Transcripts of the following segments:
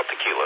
Delta Kilo.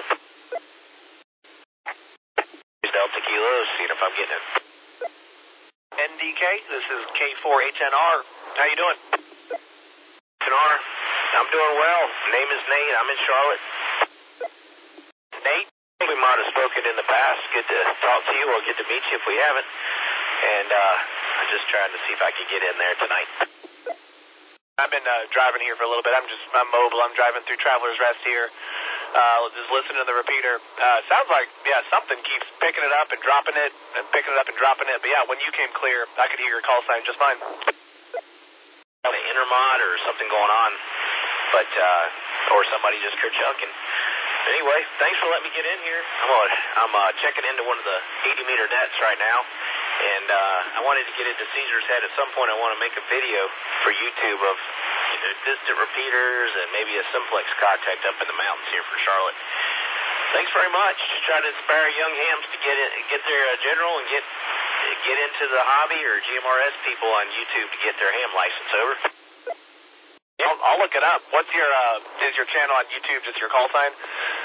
Delta Kilo, seeing if I'm getting it. NDK, this is K4HNR. How you doing? HNR, I'm doing well. Name is Nate. I'm in Charlotte. Nate? We might have spoken in the past. Good to talk to you or good to meet you if we haven't. And I'm just trying to see if I can get in there tonight. I've been driving here for a little bit. I'm mobile. I'm driving through Traveler's Rest here. Just listening to the repeater. Sounds like, something keeps picking it up and dropping it and picking it up and dropping it. But when you came clear, I could hear your call sign just fine. An intermod or something going on, but or somebody just kerchunking. Anyway, thanks for letting me get in here. I'm checking into one of the 80-meter nets right now, and I wanted to get into Caesar's Head. At some point, I want to make a video for YouTube of distant repeaters and maybe a simplex contact up in the mountains here for Charlotte. Thanks very much. Just trying to inspire young hams to get their general and get into the hobby, or GMRS people on YouTube to get their ham license. Over. I'll look it up. What's your is your channel on YouTube just your call sign?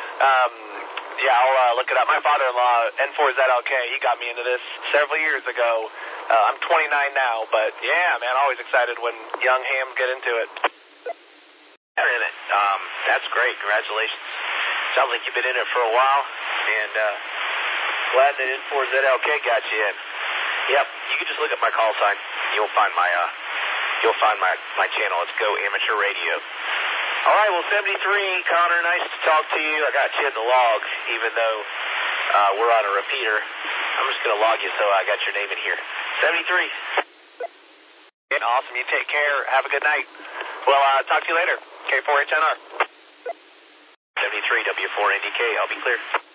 I'll look it up. My father-in-law, N4ZLK, he got me into this several years ago. I'm 29 now, but man, always excited when young hams get into it. They're in it. That's great. Congratulations. Sounds like you've been in it for a while, and glad that N4ZLK got you in. Yep, you can just look at my call sign. You'll find my channel. It's Go Amateur Radio. All right, well, 73, Connor, nice to talk to you. I got you in the log, even though we're on a repeater. I'm just going to log you so I got your name in here. 73. Awesome. You take care. Have a good night. Well, talk to you later. K4HNR. 73, W4NDK. I'll be clear.